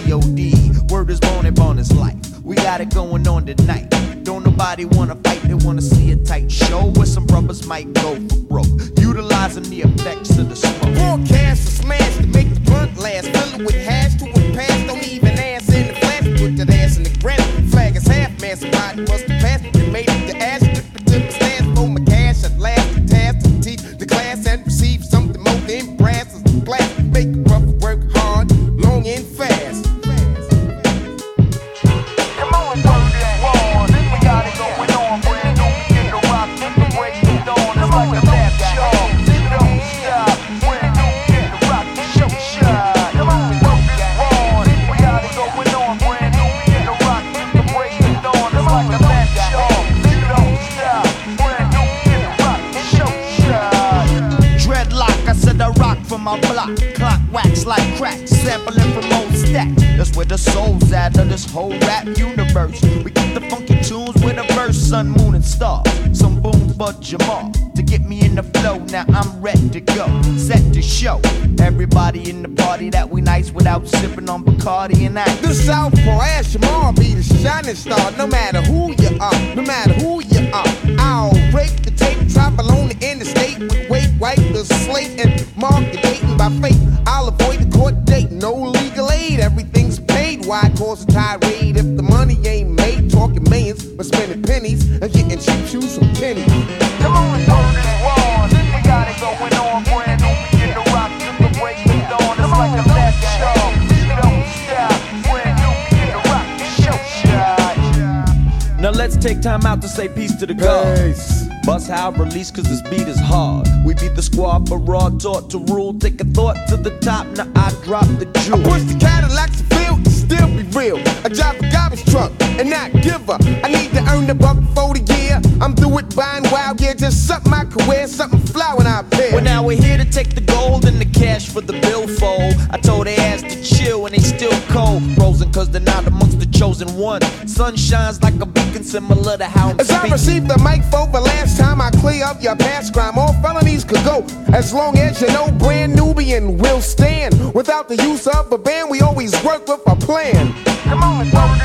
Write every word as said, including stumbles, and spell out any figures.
G O D. Word is born and born is life. We got it going on tonight. Don't nobody wanna fight, they wanna see a tight show where some brothers might go for broke, utilizing the effects of the smoke. Broadcast a smash to make the blunt last. Fill it with hash to a pass. Don't even ass in the flash. Put that ass in the ground. Flag is half man. Somebody must have passed it and made it to ash. Dip it to the stands for my cash. At last, the task to teach the class and receive something more than brass as the glass. Make a brother work hard, long and fast. Come on, work that wall. We got it going on, brand new. We get the rock, get the break it on. It's like a lap show. Don't stop, brand new. Get the rock, show shot. Come on, work that wall. We got it going on, brand new. We get the rock, get the break it on. It's like a lap show. Don't stop, brand new. Get the rock, show shot. Dreadlock, I said I rock from my block. Clock wax like crack, sampling from old stack. That's where the soul's at of this whole rap universe. We get the funky tunes with a verse, sun, moon, and stars. Some boom for Jamal to get me in the flow. Now I'm ready to go, set to show everybody in the party that we nice without sipping on Bacardi and that. The Southpaw Ashmore be the shining star. No matter who you are, no matter who you are, I'll break the tape, travel on the interstate with weight, wipe the slate, and mark the dating by fate. I'll avoid the court date, no legal aid, everything's paid. Why cause a tirade if the money ain't made? Talking millions, but spending pennies and getting cheap shoes from Penny. Come on, work that wall. We got it going on, brand new. We get the rock, get the break it on. It's like a lap show. Don't stop, brand new. We get the rock, show shot. Now let's take time out to say peace to the gods. Bust how release cause this beat is hard. We beat the squad for raw, taught to rule. Take a thought to the top, now I drop the jewel. I push the Cadillacs to field and still be real. I drive a garbage truck and not give up. I need to earn the buck for the year. I'm through with buying wild gear, just something my career, something flowing out there. Well now we're here to take the gold and the cash for the billfold. I told they ass to chill and they still cold. Frozen cause they're not amongst the chosen one. Sun shines like a beacon similar to how I'm As I received the mic for the last time, I clear up your past crime. All felonies could go as long as you know brand Nubian will stand. Without the use of a band, we always work with a plan. Come on, work